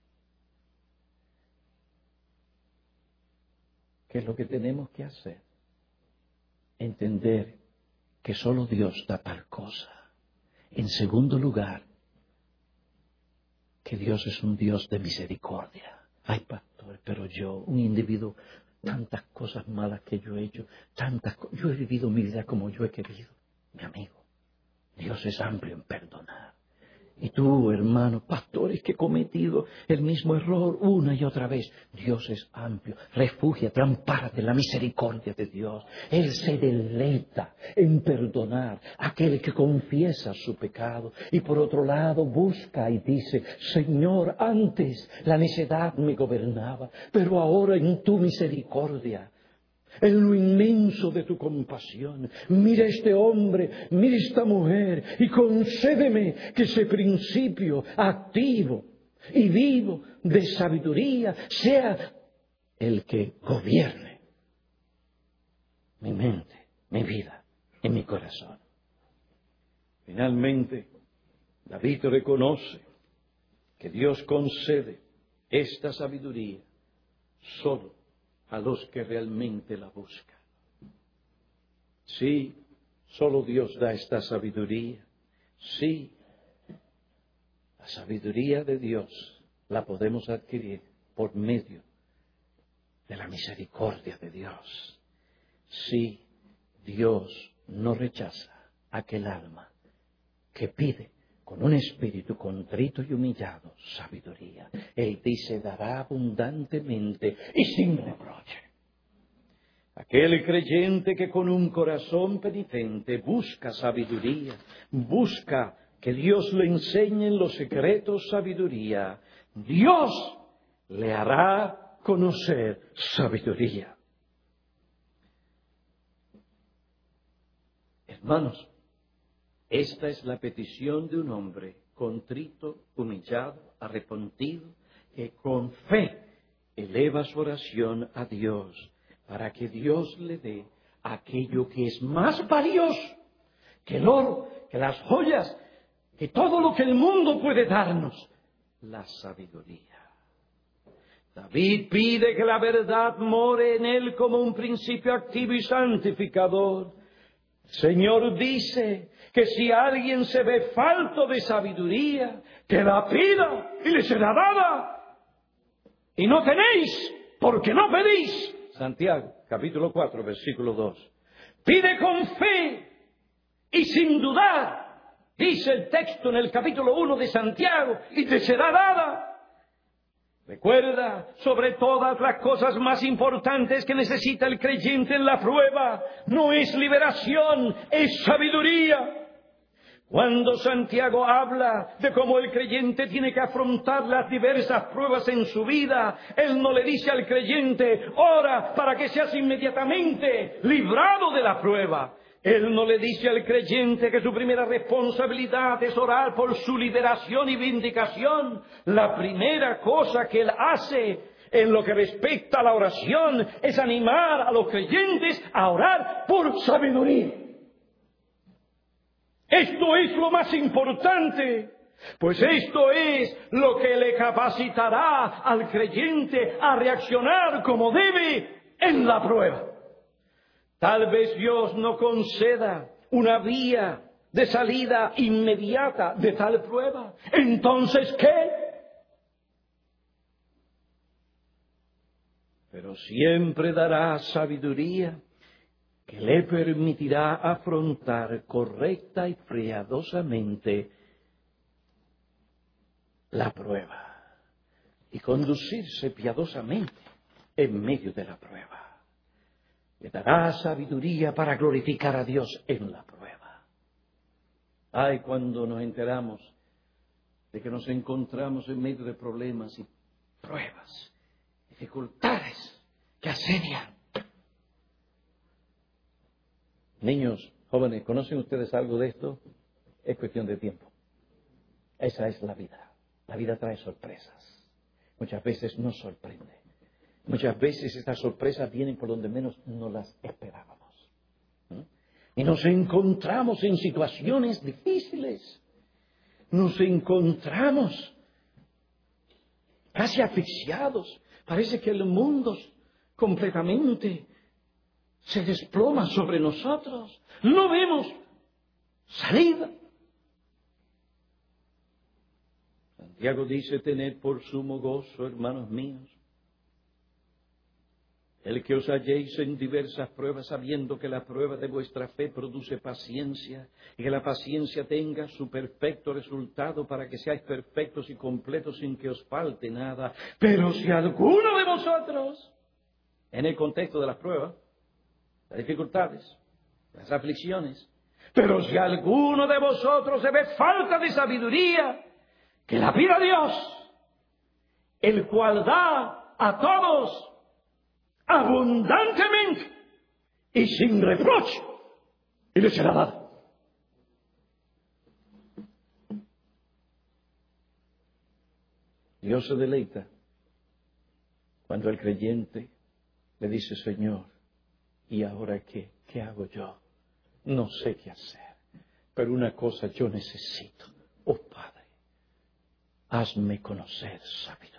¿qué es lo que tenemos que hacer? Entender que solo Dios da tal cosa. En segundo lugar, que Dios es un Dios de misericordia. Ay, pastor, pero yo, un individuo, tantas cosas malas que yo he hecho, yo he vivido mi vida como yo he querido. Mi amigo, Dios es amplio en perdonar. Y tú, hermano, pastores que he cometido el mismo error una y otra vez, Dios es amplio. Refúgiate, ampárate en la misericordia de Dios. Él se deleita en perdonar a aquel que confiesa su pecado. Y por otro lado, busca y dice, Señor, antes la necedad me gobernaba, pero ahora en tu misericordia, en lo inmenso de tu compasión, mira este hombre, mira esta mujer y concédeme que ese principio activo y vivo de sabiduría sea el que gobierne mi mente, mi vida y mi corazón. Finalmente, David reconoce que Dios concede esta sabiduría solo a los que realmente la buscan. Sí, solo Dios da esta sabiduría. Sí, la sabiduría de Dios la podemos adquirir por medio de la misericordia de Dios. Sí, Dios no rechaza aquel alma que pide con un espíritu contrito y humillado sabiduría. Él dice, dará abundantemente y sin reproche. Aquel creyente que con un corazón penitente busca sabiduría, busca que Dios le enseñe en los secretos sabiduría, Dios le hará conocer sabiduría. Hermanos, esta es la petición de un hombre contrito, humillado, arrepentido, que con fe eleva su oración a Dios para que Dios le dé aquello que es más valioso que el oro, que las joyas, que todo lo que el mundo puede darnos, la sabiduría. David pide que la verdad more en él como un principio activo y santificador. El Señor dice que si alguien se ve falto de sabiduría, que la pida y le será dada. Y no tenéis, porque no pedís. Santiago, capítulo 4, versículo 2. Pide con fe y sin dudar, dice el texto en el capítulo 1 de Santiago, y te será dada. Recuerda, sobre todas las cosas más importantes que necesita el creyente en la prueba, no es liberación, es sabiduría. Cuando Santiago habla de cómo el creyente tiene que afrontar las diversas pruebas en su vida, él no le dice al creyente, ora para que seas inmediatamente librado de la prueba. Él no le dice al creyente que su primera responsabilidad es orar por su liberación y vindicación. La primera cosa que él hace en lo que respecta a la oración es animar a los creyentes a orar por sabiduría. Esto es lo más importante, pues esto es lo que le capacitará al creyente a reaccionar como debe en la prueba. Tal vez Dios no conceda una vía de salida inmediata de tal prueba. Entonces, ¿qué? Pero siempre dará sabiduría que le permitirá afrontar correcta y piadosamente la prueba y conducirse piadosamente en medio de la prueba. Le dará sabiduría para glorificar a Dios en la prueba. Ay, cuando nos enteramos de que nos encontramos en medio de problemas y pruebas, dificultades que asedian. Niños, jóvenes, ¿conocen ustedes algo de esto? Es cuestión de tiempo. Esa es la vida. La vida trae sorpresas. Muchas veces nos sorprende. Muchas veces estas sorpresas vienen por donde menos nos las esperábamos. Y nos encontramos en situaciones difíciles. Nos encontramos casi asfixiados. Parece que el mundo completamente se desploma sobre nosotros. No vemos salida. Santiago dice, tened por sumo gozo, hermanos míos, el que os halléis en diversas pruebas, sabiendo que la prueba de vuestra fe produce paciencia, y que la paciencia tenga su perfecto resultado, para que seáis perfectos y completos sin que os falte nada. Pero si alguno de vosotros, en el contexto de las pruebas, las dificultades, las aflicciones, pero si alguno de vosotros se ve falta de sabiduría, que la pida Dios, el cual da a todos abundantemente y sin reproche, y le será dado. Dios se deleita cuando el creyente le dice, Señor, ¿y ahora qué? ¿Qué hago yo? No sé qué hacer, pero una cosa yo necesito. Oh Padre, hazme conocer sabiduría.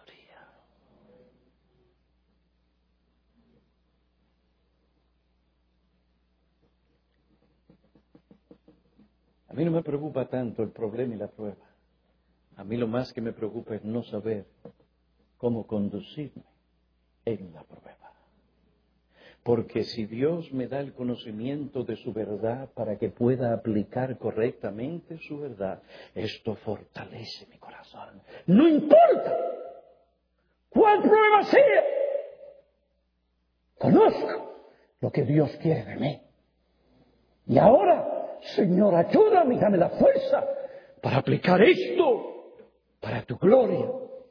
A mí no me preocupa tanto el problema y la prueba. A mí lo más que me preocupa es no saber cómo conducirme en la prueba. Porque si Dios me da el conocimiento de su verdad para que pueda aplicar correctamente su verdad, esto fortalece mi corazón. No importa cuál prueba sea, conozco lo que Dios quiere de mí. Y ahora, Señor, ayúdame, dame la fuerza para aplicar esto para tu gloria.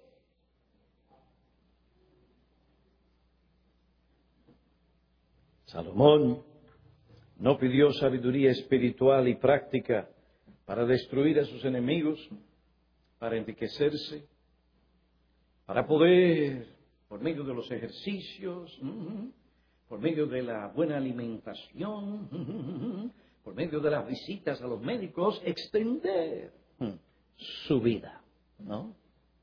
Salomón no pidió sabiduría espiritual y práctica para destruir a sus enemigos, para enriquecerse, para poder, por medio de los ejercicios, por medio de la buena alimentación, por medio de las visitas a los médicos, extender su vida, ¿no?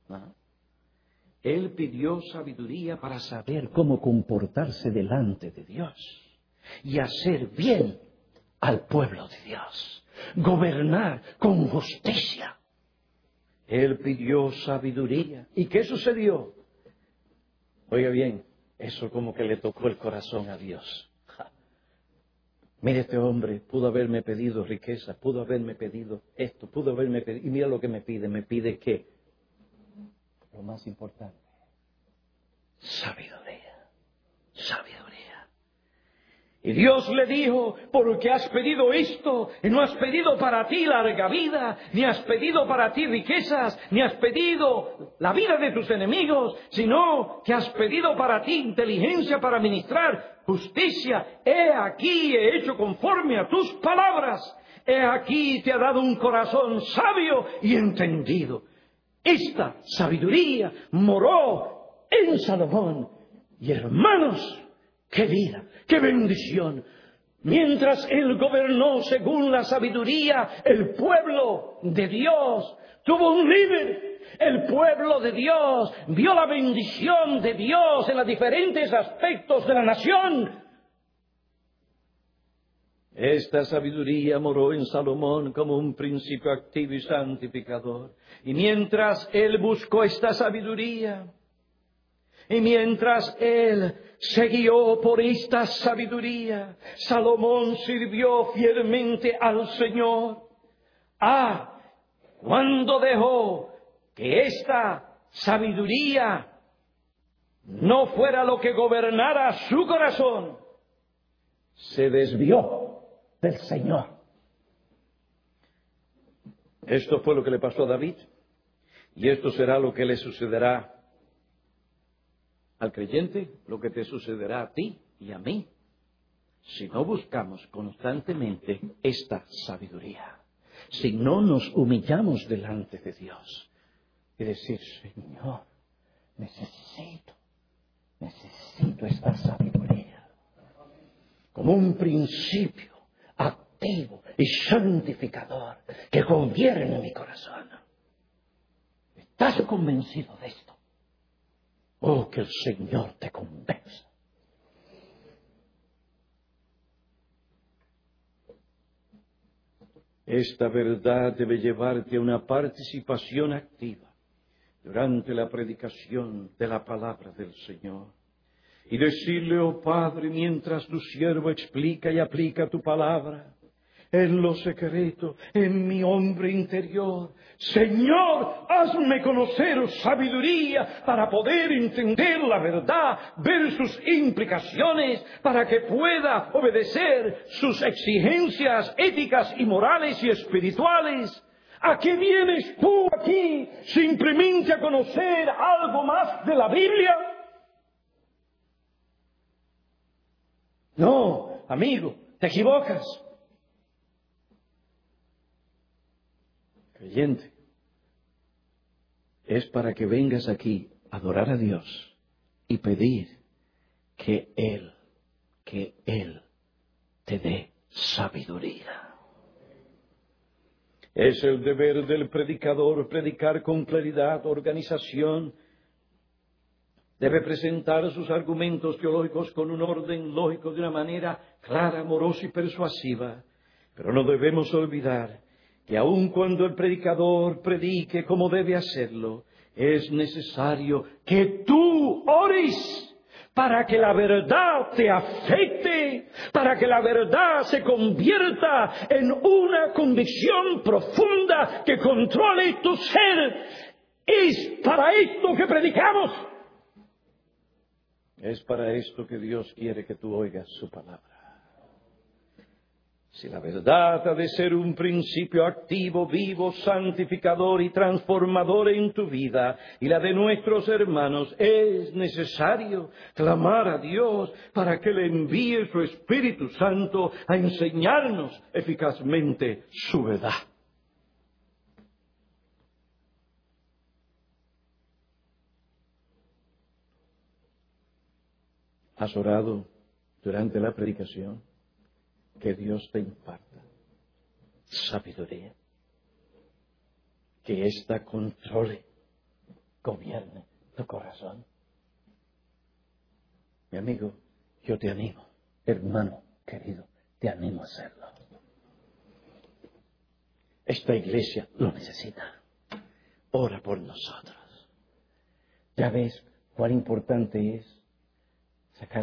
Él pidió sabiduría para saber cómo comportarse delante de Dios y hacer bien al pueblo de Dios, gobernar con justicia. Él pidió sabiduría. ¿Y qué sucedió? Oiga bien, eso como que le tocó el corazón a Dios. Mire, este hombre pudo haberme pedido riqueza, pudo haberme pedido esto, pudo haberme pedido... Y mira lo que me pide ¿qué? Lo más importante, sabiduría, sabiduría. Y Dios le dijo, porque has pedido esto, y no has pedido para ti larga vida, ni has pedido para ti riquezas, ni has pedido la vida de tus enemigos, sino que has pedido para ti inteligencia para ministrar justicia. He aquí, he hecho conforme a tus palabras. He aquí, te ha dado un corazón sabio y entendido. Esta sabiduría moró en Salomón. Y hermanos, ¡qué vida! ¡Qué bendición! Mientras él gobernó según la sabiduría, el pueblo de Dios tuvo un líder. El pueblo de Dios vio la bendición de Dios en los diferentes aspectos de la nación. Esta sabiduría moró en Salomón como un principio activo y santificador. Y mientras él buscó esta sabiduría, y mientras él se guió por esta sabiduría, Salomón sirvió fielmente al Señor. Cuando dejó que esta sabiduría no fuera lo que gobernara su corazón, se desvió del Señor. Esto fue lo que le pasó a David, y esto será lo que le sucederá al creyente, lo que te sucederá a ti y a mí, si no buscamos constantemente esta sabiduría, si no nos humillamos delante de Dios y decir, Señor, necesito esta sabiduría, como un principio activo y santificador que gobierne mi corazón. ¿Estás convencido de esto? Oh, que el Señor te convenza. Esta verdad debe llevarte a una participación activa durante la predicación de la palabra del Señor. Y decirle, oh Padre, mientras tu siervo explica y aplica tu palabra, en lo secreto, en mi hombre interior, Señor, hazme conocer sabiduría para poder entender la verdad, ver sus implicaciones, para que pueda obedecer sus exigencias éticas y morales y espirituales. ¿A qué vienes tú aquí simplemente a conocer algo más de la Biblia? No, amigo, te equivocas. Creyente, es para que vengas aquí a adorar a Dios y pedir que Él te dé sabiduría. Es el deber del predicador predicar con claridad, organización. Debe presentar sus argumentos teológicos con un orden lógico de una manera clara, amorosa y persuasiva. Pero no debemos olvidar que aun cuando el predicador predique como debe hacerlo, es necesario que tú ores para que la verdad te afecte, para que la verdad se convierta en una convicción profunda que controle tu ser. Es para esto que predicamos. Es para esto que Dios quiere que tú oigas su palabra. Si la verdad ha de ser un principio activo, vivo, santificador y transformador en tu vida y la de nuestros hermanos, es necesario clamar a Dios para que le envíe su Espíritu Santo a enseñarnos eficazmente su verdad. ¿Has orado durante la predicación? Que Dios te imparta sabiduría. Que ésta controle, gobierne tu corazón. Mi amigo, yo te animo, hermano querido, te animo a hacerlo. Esta iglesia lo necesita. Ora por nosotros. Ya ves cuán importante es sacar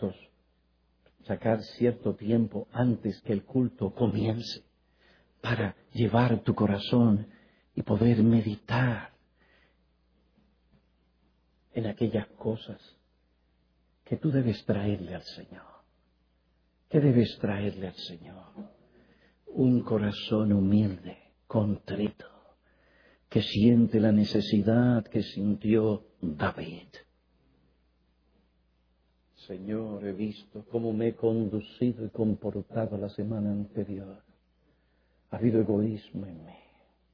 cierto tiempo antes que el culto comience para llevar tu corazón y poder meditar en aquellas cosas que tú debes traerle al Señor. ¿Qué debes traerle al Señor? Un corazón humilde, contrito, que siente la necesidad que sintió David. Señor, he visto cómo me he conducido y comportado la semana anterior. Ha habido egoísmo en mí.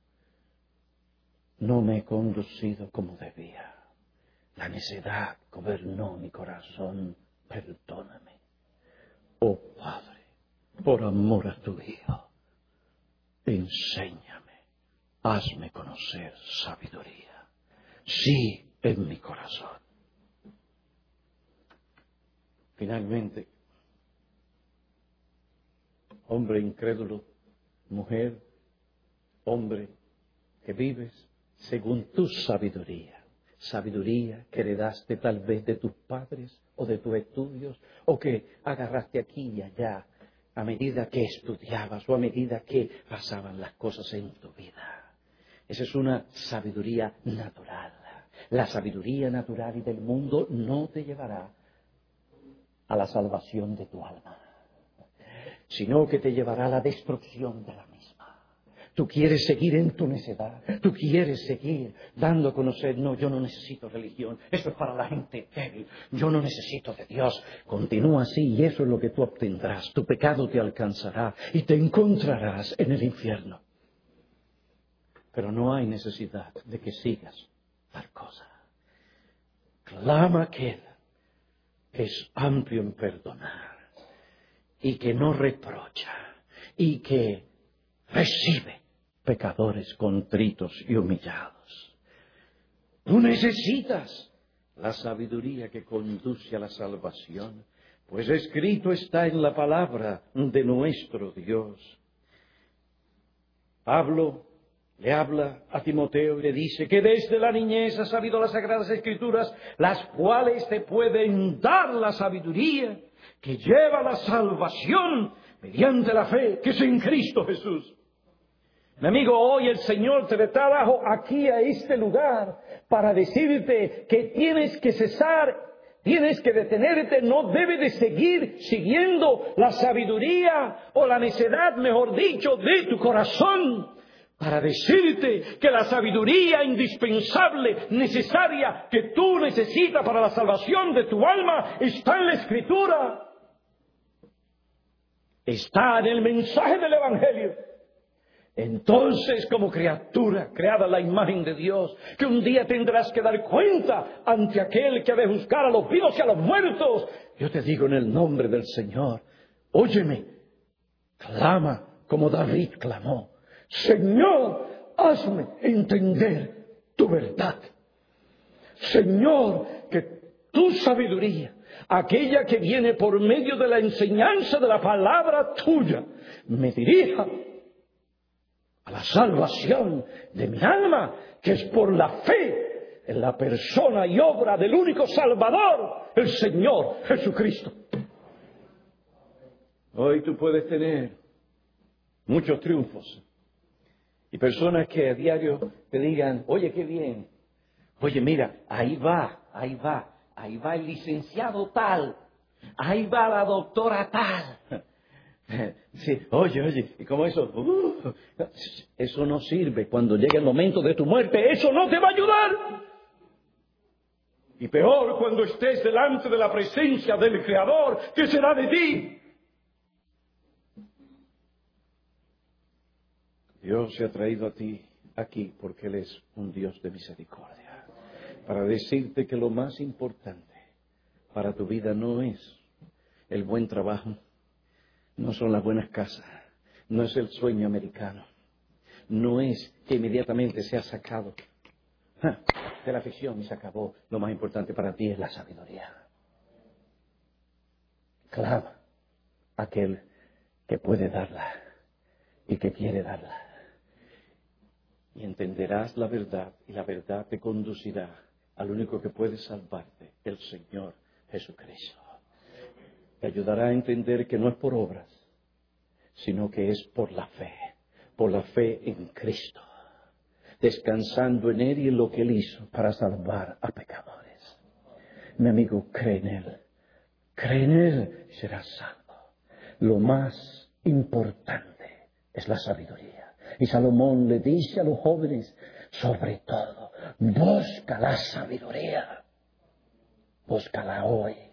No me he conducido como debía. La necedad gobernó mi corazón. Perdóname. Oh Padre, por amor a tu Hijo, enséñame, hazme conocer sabiduría. Sí, en mi corazón. Finalmente, hombre incrédulo, mujer, hombre que vives según tu sabiduría, sabiduría que heredaste tal vez de tus padres o de tus estudios, o que agarraste aquí y allá a medida que estudiabas o a medida que pasaban las cosas en tu vida. Esa es una sabiduría natural. La sabiduría natural y del mundo no te llevará a la salvación de tu alma, sino que te llevará a la destrucción de la misma. Tú quieres seguir en tu necedad, tú quieres seguir dando a conocer, no, yo no necesito religión, eso es para la gente débil, yo no necesito de Dios. Continúa así y eso es lo que tú obtendrás. Tu pecado te alcanzará y te encontrarás en el infierno. Pero no hay necesidad de que sigas tal cosa. Clama a aquel que es amplio en perdonar y que no reprocha y que recibe pecadores contritos y humillados. Tú necesitas la sabiduría que conduce a la salvación, pues escrito está en la palabra de nuestro Dios. Pablo le habla a Timoteo y le dice que desde la niñez has sabido las Sagradas Escrituras, las cuales te pueden dar la sabiduría que lleva a la salvación mediante la fe que es en Cristo Jesús. Mi amigo, hoy el Señor te trajo aquí a este lugar para decirte que tienes que cesar, tienes que detenerte, no debes de seguir siguiendo la sabiduría o la necedad, mejor dicho, de tu corazón, para decirte que la sabiduría indispensable, necesaria, que tú necesitas para la salvación de tu alma, está en la Escritura. Está en el mensaje del Evangelio. Entonces, como criatura creada a la imagen de Dios, que un día tendrás que dar cuenta ante aquel que ha de juzgar a los vivos y a los muertos, yo te digo en el nombre del Señor, óyeme, clama como David clamó. Señor, hazme entender tu verdad. Señor, que tu sabiduría, aquella que viene por medio de la enseñanza de la palabra tuya, me dirija a la salvación de mi alma, que es por la fe en la persona y obra del único Salvador, el Señor Jesucristo. Hoy tú puedes tener muchos triunfos y personas que a diario te digan, oye, qué bien, oye, mira, ahí va el licenciado tal, ahí va la doctora tal. Sí, oye, ¿y cómo eso? Eso no sirve. Cuando llegue el momento de tu muerte, eso no te va a ayudar. Y peor cuando estés delante de la presencia del Creador, ¿qué será de ti? Dios se ha traído a ti aquí porque Él es un Dios de misericordia, para decirte que lo más importante para tu vida no es el buen trabajo, no son las buenas casas, no es el sueño americano, no es que inmediatamente seas sacado de la ficción y se acabó. Lo más importante para ti es la sabiduría. Clama a aquel que puede darla y que quiere darla. Y entenderás la verdad, y la verdad te conducirá al único que puede salvarte, el Señor Jesucristo. Te ayudará a entender que no es por obras, sino que es por la fe en Cristo, descansando en Él y en lo que Él hizo para salvar a pecadores. Mi amigo, cree en Él, serás salvo. Lo más importante es la sabiduría. Y Salomón le dice a los jóvenes, sobre todo, busca la sabiduría. Búscala hoy.